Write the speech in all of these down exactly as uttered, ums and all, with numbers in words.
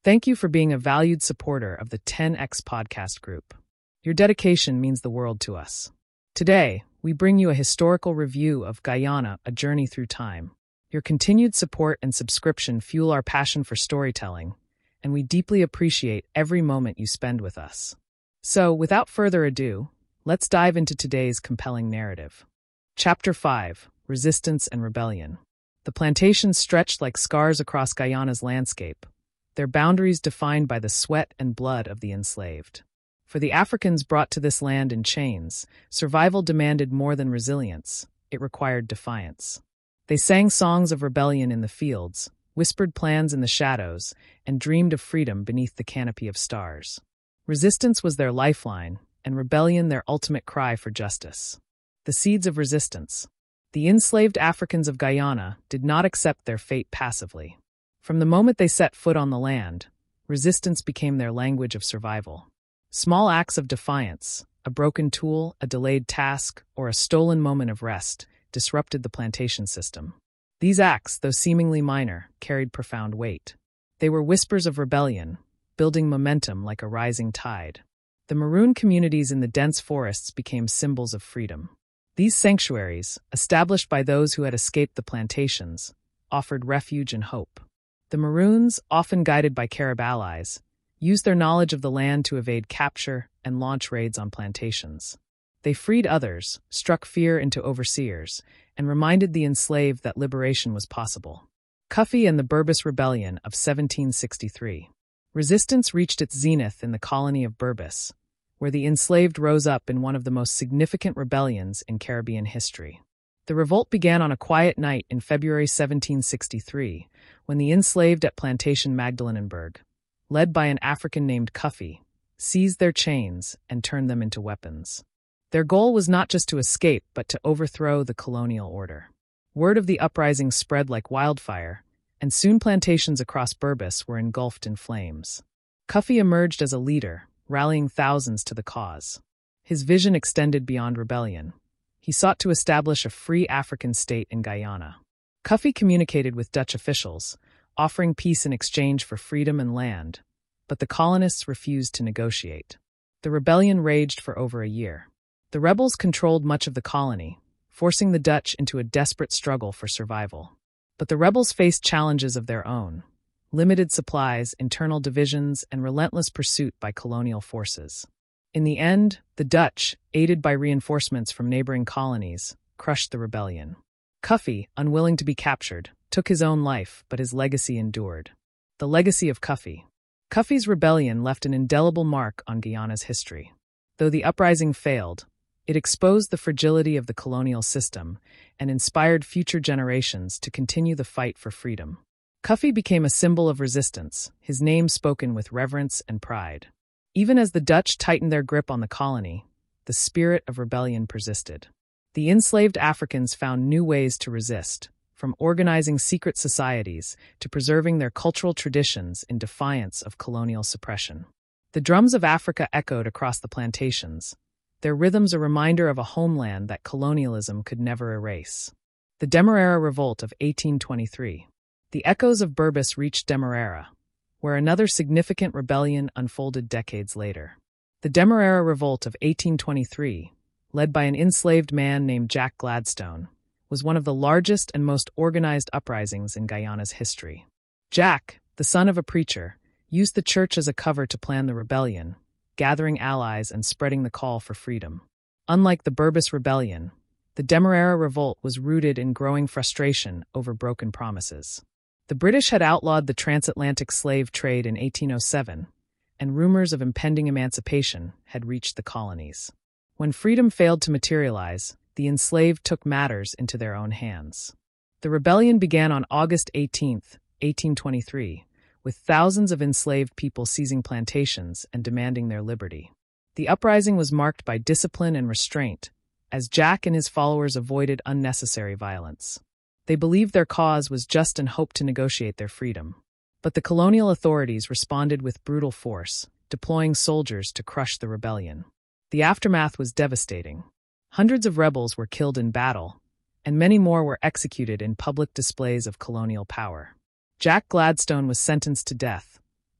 Thank you for being a valued supporter of the ten X Podcast Group. Your dedication means the world to us. Today, we bring you a historical review of Guyana, A Journey Through Time. Your continued support and subscription fuel our passion for storytelling, and we deeply appreciate every moment you spend with us. So, without further ado, let's dive into today's compelling narrative. Chapter five, Resistance and Rebellion. The plantations stretched like scars across Guyana's landscape, their boundaries defined by the sweat and blood of the enslaved. For the Africans brought to this land in chains, survival demanded more than resilience, it required defiance. They sang songs of rebellion in the fields, whispered plans in the shadows, and dreamed of freedom beneath the canopy of stars. Resistance was their lifeline, and rebellion their ultimate cry for justice. The seeds of resistance. The enslaved Africans of Guyana did not accept their fate passively. From the moment they set foot on the land, resistance became their language of survival. Small acts of defiance, a broken tool, a delayed task, or a stolen moment of rest, disrupted the plantation system. These acts, though seemingly minor, carried profound weight. They were whispers of rebellion, building momentum like a rising tide. The maroon communities in the dense forests became symbols of freedom. These sanctuaries, established by those who had escaped the plantations, offered refuge and hope. The Maroons, often guided by Carib allies, used their knowledge of the land to evade capture and launch raids on plantations. They freed others, struck fear into overseers, and reminded the enslaved that liberation was possible. Cuffy and the Berbice Rebellion of seventeen sixty-three. Resistance reached its zenith in the colony of Berbice, where the enslaved rose up in one of the most significant rebellions in Caribbean history. The revolt began on a quiet night in February seventeen sixty-three, when the enslaved at Plantation Magdalenenburg, led by an African named Cuffy, seized their chains and turned them into weapons. Their goal was not just to escape, but to overthrow the colonial order. Word of the uprising spread like wildfire, and soon plantations across Berbice were engulfed in flames. Cuffy emerged as a leader, rallying thousands to the cause. His vision extended beyond rebellion. He sought to establish a free African state in Guyana. Cuffy communicated with Dutch officials, offering peace in exchange for freedom and land, but the colonists refused to negotiate. The rebellion raged for over a year. The rebels controlled much of the colony, forcing the Dutch into a desperate struggle for survival. But the rebels faced challenges of their own: limited supplies, internal divisions, and relentless pursuit by colonial forces. In the end, the Dutch, aided by reinforcements from neighboring colonies, crushed the rebellion. Cuffy, unwilling to be captured, took his own life, but his legacy endured. The legacy of Cuffy. Cuffy's rebellion left an indelible mark on Guyana's history. Though the uprising failed, it exposed the fragility of the colonial system and inspired future generations to continue the fight for freedom. Cuffy became a symbol of resistance, his name spoken with reverence and pride. Even as the Dutch tightened their grip on the colony, the spirit of rebellion persisted. The enslaved Africans found new ways to resist, from organizing secret societies to preserving their cultural traditions in defiance of colonial suppression. The drums of Africa echoed across the plantations, their rhythms a reminder of a homeland that colonialism could never erase. The Demerara Revolt of eighteen twenty-three. The echoes of Berbice reached Demerara, where another significant rebellion unfolded decades later. The Demerara Revolt of eighteen twenty-three, led by an enslaved man named Jack Gladstone, was one of the largest and most organized uprisings in Guyana's history. Jack, the son of a preacher, used the church as a cover to plan the rebellion, gathering allies and spreading the call for freedom. Unlike the Berbice Rebellion, the Demerara Revolt was rooted in growing frustration over broken promises. The British had outlawed the transatlantic slave trade in eighteen oh seven, and rumors of impending emancipation had reached the colonies. When freedom failed to materialize, the enslaved took matters into their own hands. The rebellion began on August eighteenth, eighteen twenty-three, with thousands of enslaved people seizing plantations and demanding their liberty. The uprising was marked by discipline and restraint, as Jack and his followers avoided unnecessary violence. They believed their cause was just and hoped to negotiate their freedom. But the colonial authorities responded with brutal force, deploying soldiers to crush the rebellion. The aftermath was devastating. Hundreds of rebels were killed in battle, and many more were executed in public displays of colonial power. Jack Gladstone was sentenced to death,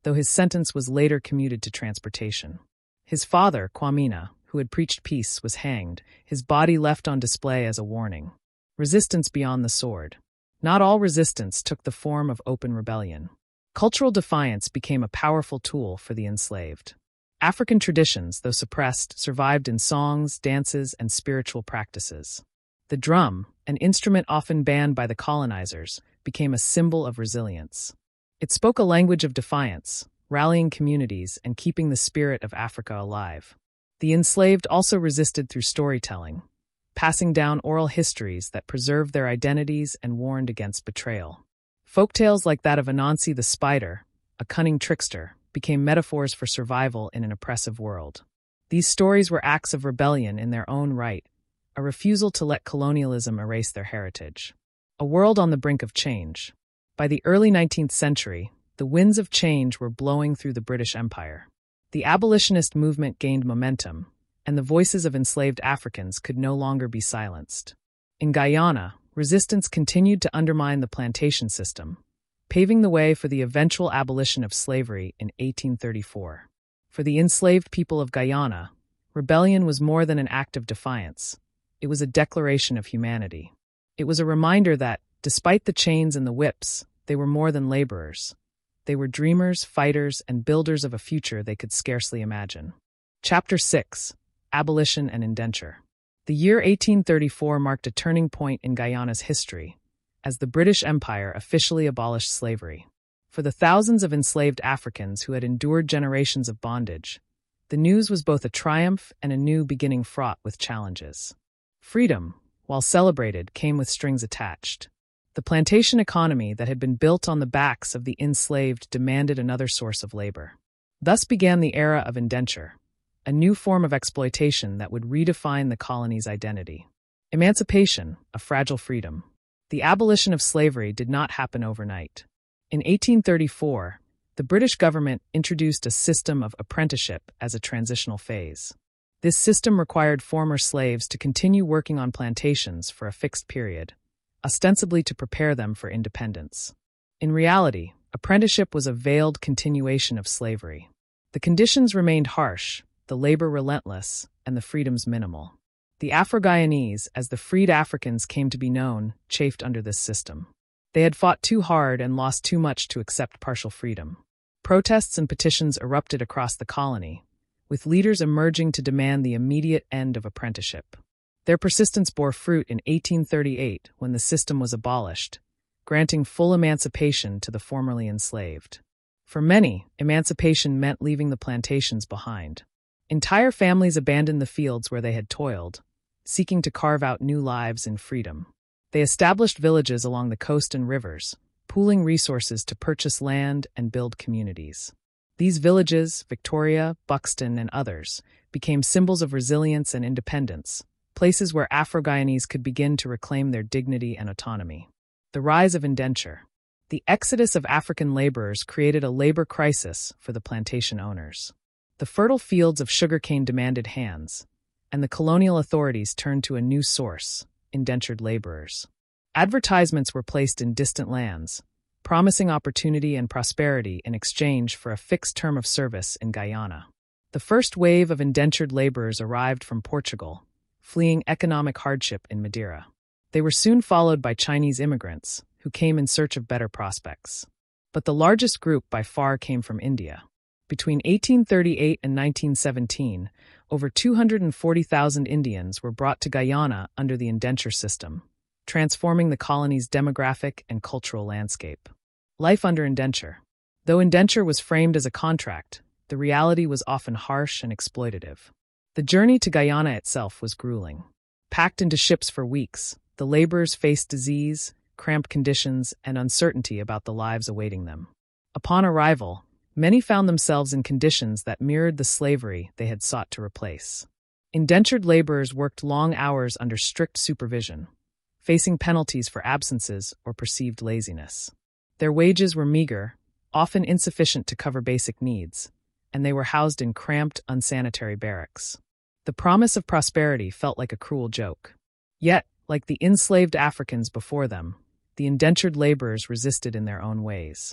though his sentence was later commuted to transportation. His father, Kwamina, who had preached peace, was hanged, his body left on display as a warning. Resistance beyond the sword. Not all resistance took the form of open rebellion. Cultural defiance became a powerful tool for the enslaved. African traditions, though suppressed, survived in songs, dances, and spiritual practices. The drum, an instrument often banned by the colonizers, became a symbol of resilience. It spoke a language of defiance, rallying communities and keeping the spirit of Africa alive. The enslaved also resisted through storytelling, passing down oral histories that preserved their identities and warned against betrayal. Folktales like that of Anansi the Spider, a cunning trickster, became metaphors for survival in an oppressive world. These stories were acts of rebellion in their own right, a refusal to let colonialism erase their heritage. A world on the brink of change. By the early nineteenth century, the winds of change were blowing through the British Empire. The abolitionist movement gained momentum, and the voices of enslaved Africans could no longer be silenced. In Guyana, resistance continued to undermine the plantation system, paving the way for the eventual abolition of slavery in eighteen thirty-four. For the enslaved people of Guyana, rebellion was more than an act of defiance. It was a declaration of humanity. It was a reminder that, despite the chains and the whips, they were more than laborers. They were dreamers, fighters, and builders of a future they could scarcely imagine. Chapter six. Abolition and Indenture. The year eighteen thirty-four marked a turning point in Guyana's history, as the British Empire officially abolished slavery. For the thousands of enslaved Africans who had endured generations of bondage, the news was both a triumph and a new beginning fraught with challenges. Freedom, while celebrated, came with strings attached. The plantation economy that had been built on the backs of the enslaved demanded another source of labor. Thus began the era of indenture, a new form of exploitation that would redefine the colony's identity. Emancipation, a fragile freedom. The abolition of slavery did not happen overnight. In eighteen thirty-four, the British government introduced a system of apprenticeship as a transitional phase. This system required former slaves to continue working on plantations for a fixed period, ostensibly to prepare them for independence. In reality, apprenticeship was a veiled continuation of slavery. The conditions remained harsh, the labor relentless, and the freedoms minimal. The Afro-Guyanese, as the freed Africans came to be known, chafed under this system. They had fought too hard and lost too much to accept partial freedom. Protests and petitions erupted across the colony, with leaders emerging to demand the immediate end of apprenticeship. Their persistence bore fruit in eighteen thirty-eight when the system was abolished, granting full emancipation to the formerly enslaved. For many, emancipation meant leaving the plantations behind. Entire families abandoned the fields where they had toiled, seeking to carve out new lives in freedom. They established villages along the coast and rivers, pooling resources to purchase land and build communities. These villages, Victoria, Buxton, and others, became symbols of resilience and independence, places where Afro-Guyanese could begin to reclaim their dignity and autonomy. The rise of indenture. The exodus of African laborers created a labor crisis for the plantation owners. The fertile fields of sugarcane demanded hands, and the colonial authorities turned to a new source, indentured laborers. Advertisements were placed in distant lands, promising opportunity and prosperity in exchange for a fixed term of service in Guyana. The first wave of indentured laborers arrived from Portugal, fleeing economic hardship in Madeira. They were soon followed by Chinese immigrants, who came in search of better prospects. But the largest group by far came from India. Between eighteen thirty-eight and nineteen seventeen, over two hundred forty thousand Indians were brought to Guyana under the indenture system, transforming the colony's demographic and cultural landscape. Life under indenture. Though indenture was framed as a contract, the reality was often harsh and exploitative. The journey to Guyana itself was grueling. Packed into ships for weeks, the laborers faced disease, cramped conditions, and uncertainty about the lives awaiting them. Upon arrival, many found themselves in conditions that mirrored the slavery they had sought to replace. Indentured laborers worked long hours under strict supervision, facing penalties for absences or perceived laziness. Their wages were meager, often insufficient to cover basic needs, and they were housed in cramped, unsanitary barracks. The promise of prosperity felt like a cruel joke. Yet, like the enslaved Africans before them, the indentured laborers resisted in their own ways.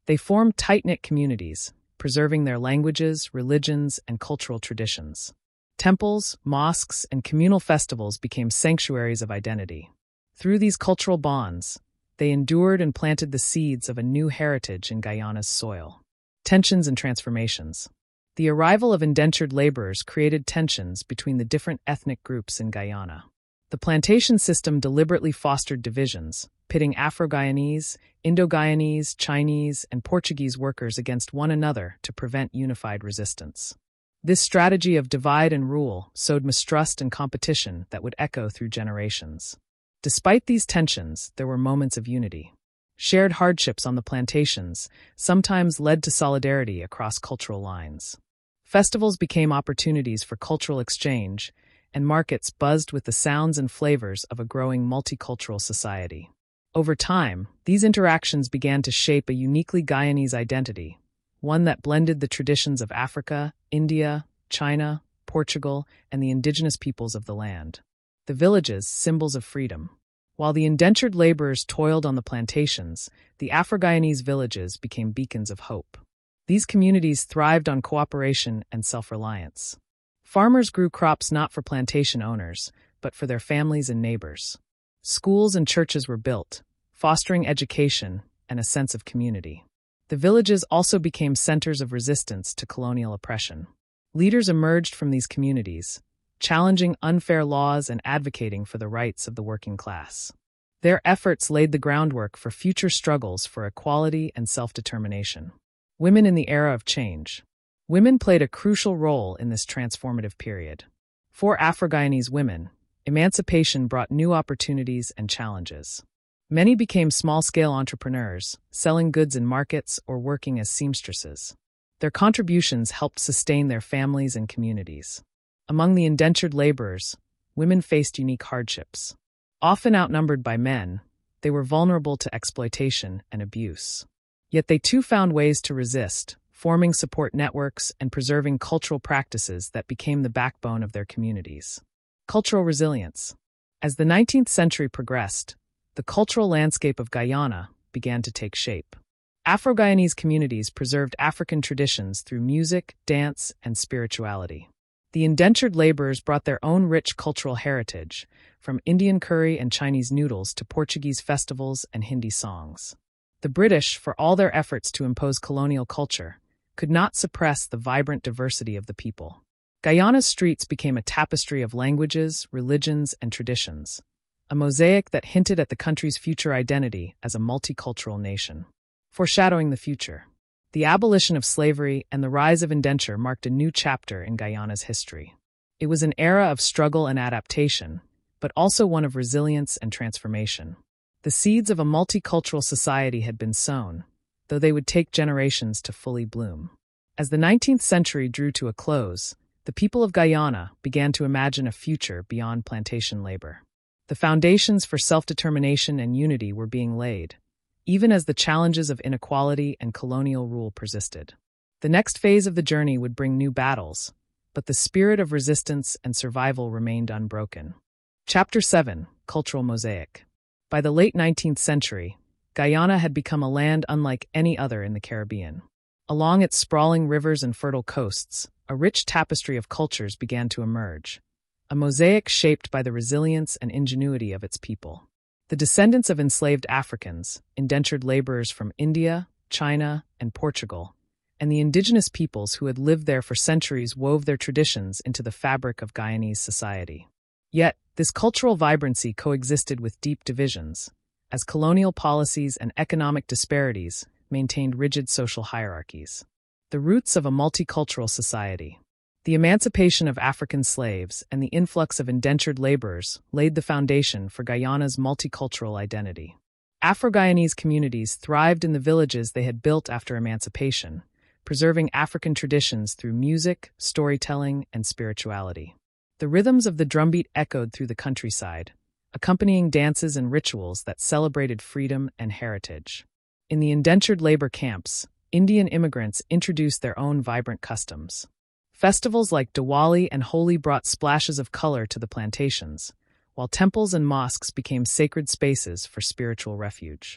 They formed tight-knit communities, preserving their languages, religions, and cultural traditions. Temples, mosques, and communal festivals became sanctuaries of identity. Through these cultural bonds, they endured and planted the seeds of a new heritage in Guyana's soil. Tensions and transformations. The arrival of indentured laborers created tensions between the different ethnic groups in Guyana. The plantation system deliberately fostered divisions, pitting Afro-Guyanese, Indo-Guyanese, Chinese, and Portuguese workers against one another to prevent unified resistance. This strategy of divide and rule sowed mistrust and competition that would echo through generations. Despite these tensions, there were moments of unity. Shared hardships on the plantations sometimes led to solidarity across cultural lines. Festivals became opportunities for cultural exchange, and markets buzzed with the sounds and flavors of a growing multicultural society. Over time, these interactions began to shape a uniquely Guyanese identity, one that blended the traditions of Africa, India, China, Portugal, and the indigenous peoples of the land. The villages, symbols of freedom. While the indentured laborers toiled on the plantations, the Afro-Guyanese villages became beacons of hope. These communities thrived on cooperation and self-reliance. Farmers grew crops not for plantation owners, but for their families and neighbors. Schools and churches were built, fostering education and a sense of community. The villages also became centers of resistance to colonial oppression. Leaders emerged from these communities, challenging unfair laws and advocating for the rights of the working class. Their efforts laid the groundwork for future struggles for equality and self-determination. Women in the era of change. Women played a crucial role in this transformative period. For Afro-Guyanese women, emancipation brought new opportunities and challenges. Many became small-scale entrepreneurs, selling goods in markets or working as seamstresses. Their contributions helped sustain their families and communities. Among the indentured laborers, women faced unique hardships. Often outnumbered by men, they were vulnerable to exploitation and abuse. Yet they too found ways to resist, forming support networks and preserving cultural practices that became the backbone of their communities. Cultural resilience. As the nineteenth century progressed, the cultural landscape of Guyana began to take shape. Afro-Guyanese communities preserved African traditions through music, dance, and spirituality. The indentured laborers brought their own rich cultural heritage, from Indian curry and Chinese noodles to Portuguese festivals and Hindi songs. The British, for all their efforts to impose colonial culture, could not suppress the vibrant diversity of the people. Guyana's streets became a tapestry of languages, religions, and traditions, a mosaic that hinted at the country's future identity as a multicultural nation. Foreshadowing the future. The abolition of slavery and the rise of indenture marked a new chapter in Guyana's history. It was an era of struggle and adaptation, but also one of resilience and transformation. The seeds of a multicultural society had been sown, though they would take generations to fully bloom. As the nineteenth century drew to a close, the people of Guyana began to imagine a future beyond plantation labor. The foundations for self-determination and unity were being laid, even as the challenges of inequality and colonial rule persisted. The next phase of the journey would bring new battles, but the spirit of resistance and survival remained unbroken. Chapter seven. Cultural Mosaic. By the late nineteenth century, Guyana had become a land unlike any other in the Caribbean. Along its sprawling rivers and fertile coasts, a rich tapestry of cultures began to emerge, a mosaic shaped by the resilience and ingenuity of its people. The descendants of enslaved Africans, indentured laborers from India, China, and Portugal, and the indigenous peoples who had lived there for centuries wove their traditions into the fabric of Guyanese society. Yet, this cultural vibrancy coexisted with deep divisions, as colonial policies and economic disparities maintained rigid social hierarchies. The roots of a multicultural society. The emancipation of African slaves and the influx of indentured laborers laid the foundation for Guyana's multicultural identity. Afro-Guyanese communities thrived in the villages they had built after emancipation, preserving African traditions through music, storytelling, and spirituality. The rhythms of the drumbeat echoed through the countryside, accompanying dances and rituals that celebrated freedom and heritage. In the indentured labor camps, Indian immigrants introduced their own vibrant customs. Festivals like Diwali and Holi brought splashes of color to the plantations, while temples and mosques became sacred spaces for spiritual refuge.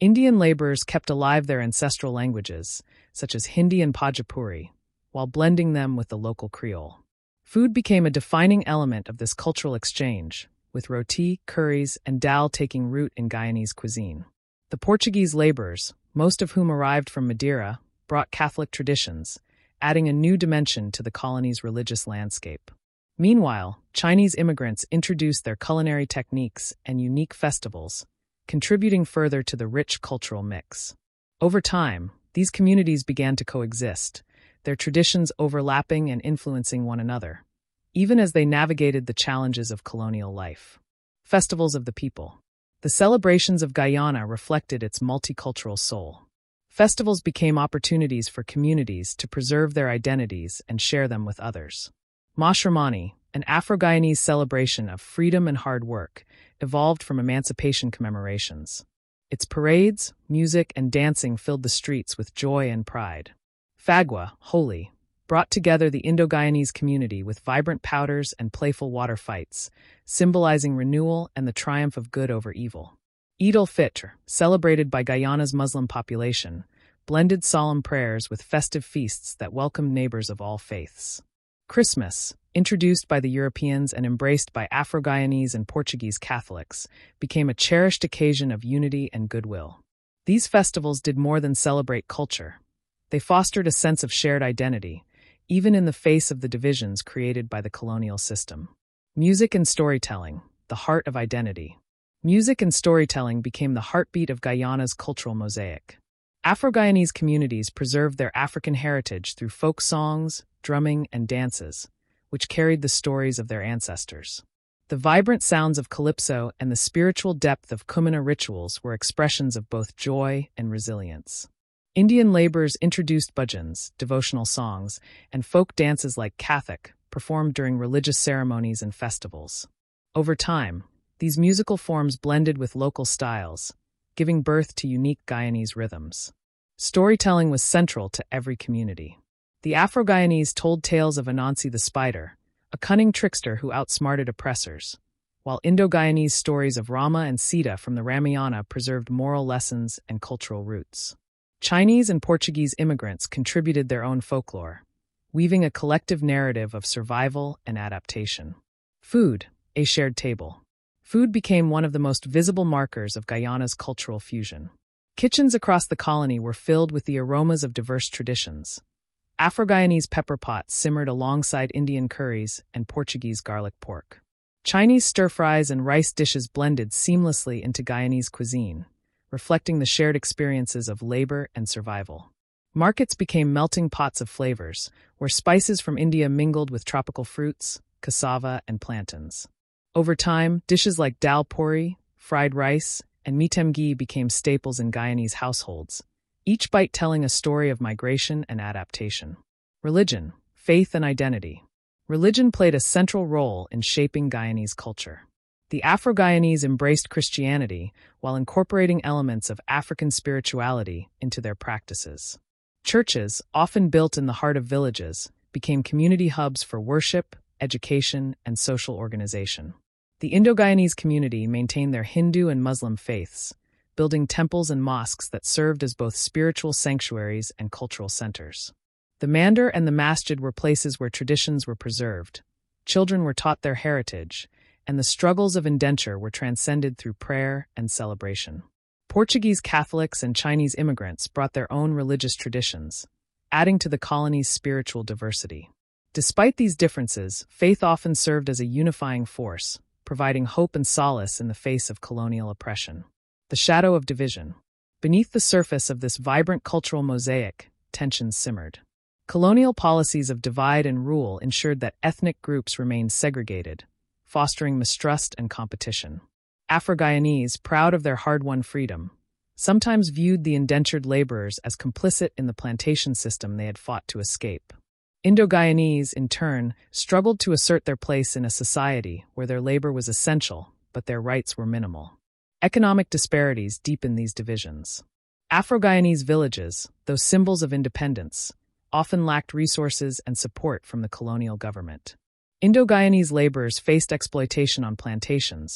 Indian laborers kept alive their ancestral languages, such as Hindi and Bhojpuri, while blending them with the local Creole. Food became a defining element of this cultural exchange, with roti, curries, and dal taking root in Guyanese cuisine. The Portuguese laborers, most of whom arrived from Madeira, brought Catholic traditions, adding a new dimension to the colony's religious landscape. Meanwhile, Chinese immigrants introduced their culinary techniques and unique festivals, contributing further to the rich cultural mix. Over time, these communities began to coexist, their traditions overlapping and influencing one another, even as they navigated the challenges of colonial life. Festivals of the people. The celebrations of Guyana reflected its multicultural soul. Festivals became opportunities for communities to preserve their identities and share them with others. Mashramani, an Afro-Guyanese celebration of freedom and hard work, evolved from emancipation commemorations. Its parades, music, and dancing filled the streets with joy and pride. Fagua, Holi, brought together the Indo-Guyanese community with vibrant powders and playful water fights, symbolizing renewal and the triumph of good over evil. Eid al-Fitr, celebrated by Guyana's Muslim population, blended solemn prayers with festive feasts that welcomed neighbors of all faiths. Christmas, introduced by the Europeans and embraced by Afro-Guyanese and Portuguese Catholics, became a cherished occasion of unity and goodwill. These festivals did more than celebrate culture. They fostered a sense of shared identity, even in the face of the divisions created by the colonial system. Music and storytelling, the heart of identity. Music and storytelling became the heartbeat of Guyana's cultural mosaic. Afro-Guyanese communities preserved their African heritage through folk songs, drumming, and dances, which carried the stories of their ancestors. The vibrant sounds of calypso and the spiritual depth of Kumina rituals were expressions of both joy and resilience. Indian laborers introduced bhajans, devotional songs, and folk dances like Kathak, performed during religious ceremonies and festivals. Over time, these musical forms blended with local styles, giving birth to unique Guyanese rhythms. Storytelling was central to every community. The Afro-Guyanese told tales of Anansi the spider, a cunning trickster who outsmarted oppressors, while Indo-Guyanese stories of Rama and Sita from the Ramayana preserved moral lessons and cultural roots. Chinese and Portuguese immigrants contributed their own folklore, weaving a collective narrative of survival and adaptation. Food, a shared table. Food became one of the most visible markers of Guyana's cultural fusion. Kitchens across the colony were filled with the aromas of diverse traditions. Afro-Guyanese pepper pots simmered alongside Indian curries and Portuguese garlic pork. Chinese stir-fries and rice dishes blended seamlessly into Guyanese cuisine, reflecting the shared experiences of labor and survival. Markets became melting pots of flavors, where spices from India mingled with tropical fruits, cassava, and plantains. Over time, dishes like dal puri, fried rice, and mitem ghee became staples in Guyanese households, each bite telling a story of migration and adaptation. Religion, faith, and identity. Religion played a central role in shaping Guyanese culture. The Afro-Guyanese embraced Christianity while incorporating elements of African spirituality into their practices. Churches, often built in the heart of villages, became community hubs for worship, education, and social organization. The Indo-Guyanese community maintained their Hindu and Muslim faiths, building temples and mosques that served as both spiritual sanctuaries and cultural centers. The mandir and the masjid were places where traditions were preserved, children were taught their heritage, and the struggles of indenture were transcended through prayer and celebration. Portuguese Catholics and Chinese immigrants brought their own religious traditions, adding to the colony's spiritual diversity. Despite these differences, faith often served as a unifying force, providing hope and solace in the face of colonial oppression. The shadow of division. Beneath the surface of this vibrant cultural mosaic, tensions simmered. Colonial policies of divide and rule ensured that ethnic groups remained segregated, fostering mistrust and competition. Afro-Guyanese, proud of their hard-won freedom, sometimes viewed the indentured laborers as complicit in the plantation system they had fought to escape. Indo-Guyanese, in turn, struggled to assert their place in a society where their labor was essential, but their rights were minimal. Economic disparities deepened these divisions. Afro-Guyanese villages, though symbols of independence, often lacked resources and support from the colonial government. Indo-Guyanese laborers faced exploitation on plantations,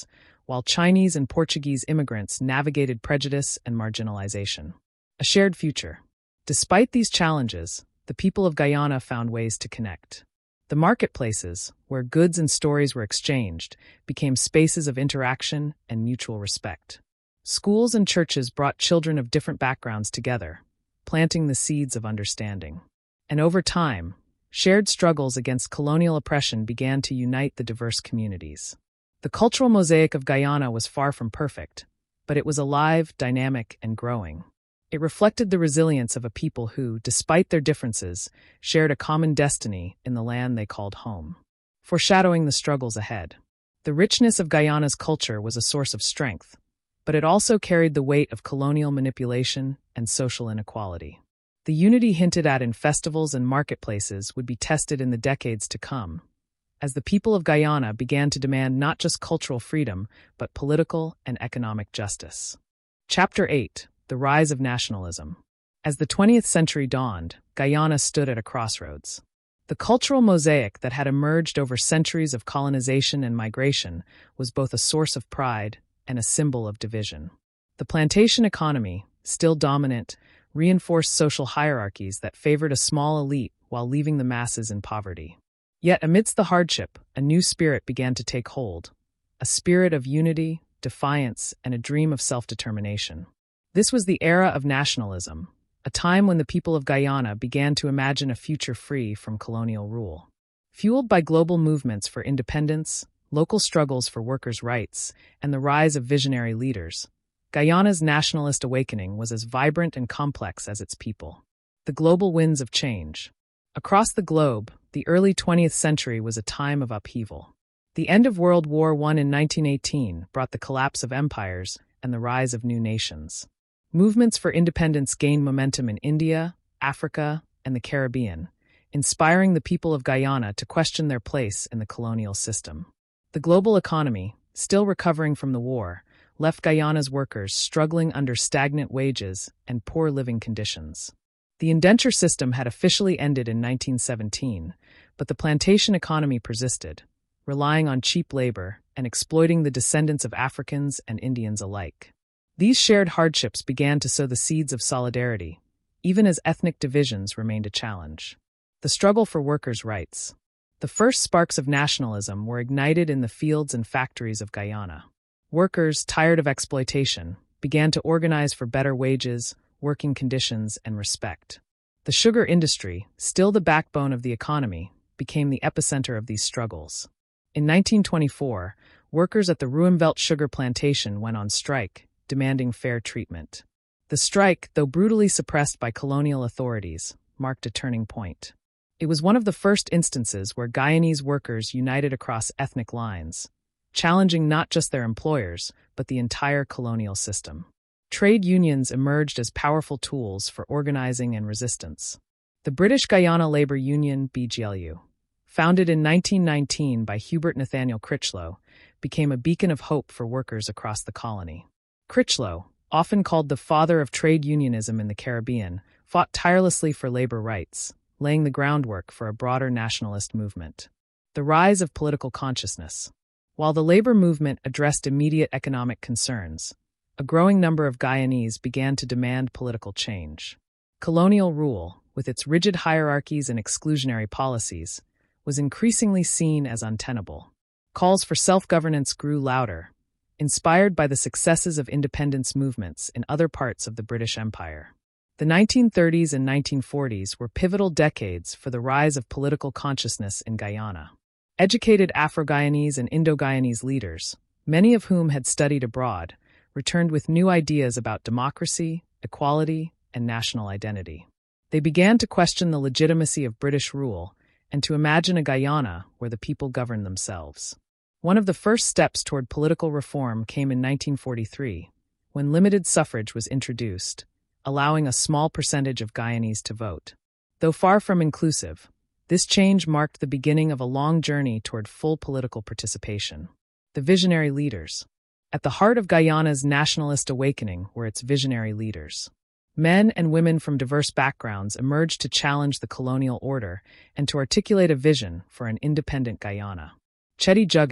while Chinese and Portuguese immigrants navigated prejudice and marginalization. A shared future. Despite these challenges, the people of Guyana found ways to connect. The marketplaces, where goods and stories were exchanged, became spaces of interaction and mutual respect. Schools and churches brought children of different backgrounds together, planting the seeds of understanding. And over time, shared struggles against colonial oppression began to unite the diverse communities. The cultural mosaic of Guyana was far from perfect, but it was alive, dynamic, and growing. It reflected the resilience of a people who, despite their differences, shared a common destiny in the land they called home. Foreshadowing the struggles ahead. The richness of Guyana's culture was a source of strength, but it also carried the weight of colonial manipulation and social inequality. The unity hinted at in festivals and marketplaces would be tested in the decades to come, as the people of Guyana began to demand not just cultural freedom, but political and economic justice. Chapter eight. The Rise of Nationalism. As the twentieth century dawned, Guyana stood at a crossroads. The cultural mosaic that had emerged over centuries of colonization and migration was both a source of pride and a symbol of division. The plantation economy, still dominant, reinforced social hierarchies that favored a small elite while leaving the masses in poverty. Yet amidst the hardship, a new spirit began to take hold, a spirit of unity, defiance, and a dream of self-determination. This was the era of nationalism, a time when the people of Guyana began to imagine a future free from colonial rule. Fueled by global movements for independence, local struggles for workers' rights, and the rise of visionary leaders, Guyana's nationalist awakening was as vibrant and complex as its people. The global winds of change. Across the globe, the early twentieth century was a time of upheaval. The end of World War One in nineteen eighteen brought the collapse of empires and the rise of new nations. Movements for independence gained momentum in India, Africa, and the Caribbean, inspiring the people of Guyana to question their place in the colonial system. The global economy, still recovering from the war, left Guyana's workers struggling under stagnant wages and poor living conditions. The indenture system had officially ended in nineteen seventeen, but the plantation economy persisted, relying on cheap labor and exploiting the descendants of Africans and Indians alike. These shared hardships began to sow the seeds of solidarity, even as ethnic divisions remained a challenge. The struggle for workers' rights. The first sparks of nationalism were ignited in the fields and factories of Guyana. Workers, tired of exploitation, began to organize for better wages, working conditions, and respect. The sugar industry, still the backbone of the economy, became the epicenter of these struggles. In nineteen twenty-four, workers at the Ruimveldt sugar plantation went on strike, demanding fair treatment. The strike, though brutally suppressed by colonial authorities, marked a turning point. It was one of the first instances where Guyanese workers united across ethnic lines, challenging not just their employers, but the entire colonial system. Trade unions emerged as powerful tools for organizing and resistance. The British Guiana Labour Union, B G L U, founded in nineteen nineteen by Hubert Nathaniel Critchlow, became a beacon of hope for workers across the colony. Critchlow, often called the father of trade unionism in the Caribbean, fought tirelessly for labor rights, laying the groundwork for a broader nationalist movement. The rise of political consciousness. While the labor movement addressed immediate economic concerns, a growing number of Guyanese began to demand political change. Colonial rule, with its rigid hierarchies and exclusionary policies, was increasingly seen as untenable. Calls for self-governance grew louder, inspired by the successes of independence movements in other parts of the British Empire. The nineteen thirties and nineteen forties were pivotal decades for the rise of political consciousness in Guyana. Educated Afro-Guyanese and Indo-Guyanese leaders, many of whom had studied abroad, returned with new ideas about democracy, equality, and national identity. They began to question the legitimacy of British rule and to imagine a Guyana where the people governed themselves. One of the first steps toward political reform came in nineteen forty-three, when limited suffrage was introduced, allowing a small percentage of Guyanese to vote. Though far from inclusive, this change marked the beginning of a long journey toward full political participation. The visionary leaders. At the heart of Guyana's nationalist awakening were its visionary leaders. Men and women from diverse backgrounds emerged to challenge the colonial order and to articulate a vision for an independent Guyana. Cheddi Jugan,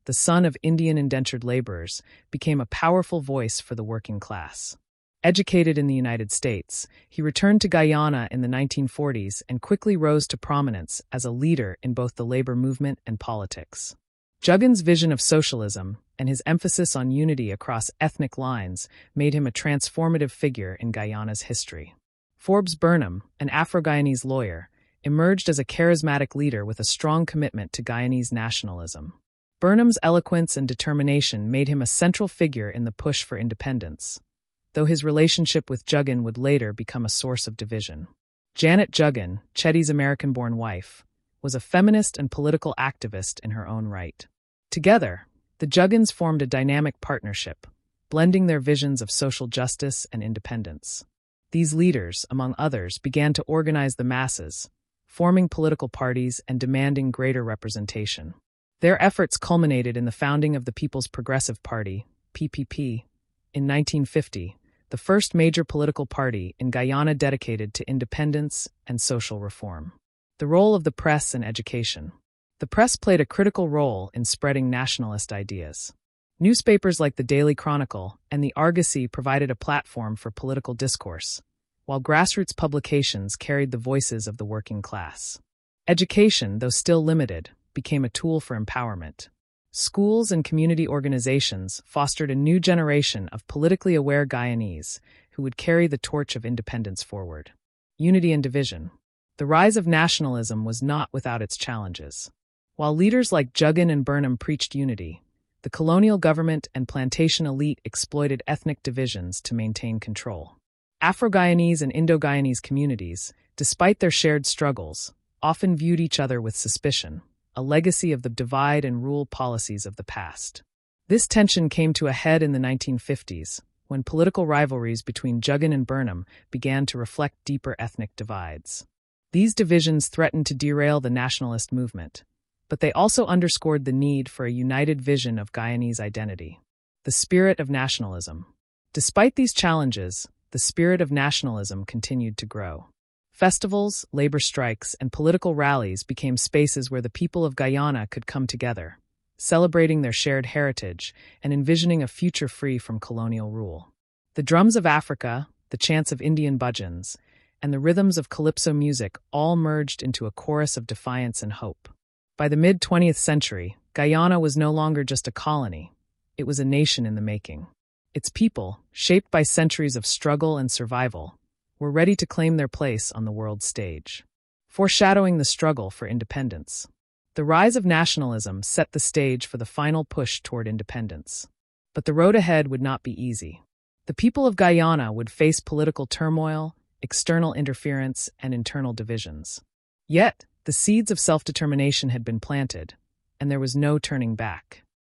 the son of Indian indentured laborers, became a powerful voice for the working class. Educated in the United States, he returned to Guyana in the nineteen forties and quickly rose to prominence as a leader in both the labor movement and politics. Juggin's vision of socialism and his emphasis on unity across ethnic lines made him a transformative figure in Guyana's history. Forbes Burnham, an Afro-Guyanese lawyer, emerged as a charismatic leader with a strong commitment to Guyanese nationalism. Burnham's eloquence and determination made him a central figure in the push for independence, though his relationship with Juggin would later become a source of division. Janet Juggin, Chetty's American-born wife, was a feminist and political activist in her own right. Together, the Juggins formed a dynamic partnership, blending their visions of social justice and independence. These leaders, among others, began to organize the masses, forming political parties and demanding greater representation. Their efforts culminated in the founding of the People's Progressive Party, P P P, in nineteen fifty, the first major political party in Guyana dedicated to independence and social reform. The role of the press in education. The press played a critical role in spreading nationalist ideas. Newspapers like the Daily Chronicle and the Argosy provided a platform for political discourse, while grassroots publications carried the voices of the working class. Education, though still limited, became a tool for empowerment. Schools and community organizations fostered a new generation of politically aware Guyanese who would carry the torch of independence forward. Unity and division. The rise of nationalism was not without its challenges. While leaders like Juggin and Burnham preached unity, the colonial government and plantation elite exploited ethnic divisions to maintain control. Afro-Guyanese and Indo-Guyanese communities, despite their shared struggles, often viewed each other with suspicion, a legacy of the divide and rule policies of the past. This tension came to a head in the nineteen fifties, when political rivalries between Juggin and Burnham began to reflect deeper ethnic divides. These divisions threatened to derail the nationalist movement, but they also underscored the need for a united vision of Guyanese identity. The spirit of nationalism. Despite these challenges, the spirit of nationalism continued to grow. Festivals, labor strikes, and political rallies became spaces where the people of Guyana could come together, celebrating their shared heritage and envisioning a future free from colonial rule. The drums of Africa, the chants of Indian budgeons, and the rhythms of calypso music all merged into a chorus of defiance and hope. By the mid-twentieth century, Guyana was no longer just a colony, it was a nation in the making. Its people, shaped by centuries of struggle and survival, were ready to claim their place on the world stage, foreshadowing the struggle for independence. The rise of nationalism set the stage for the final push toward independence. But the road ahead would not be easy. The people of Guyana would face political turmoil, external interference, and internal divisions. Yet, the seeds of self-determination had been planted, and there was no turning back.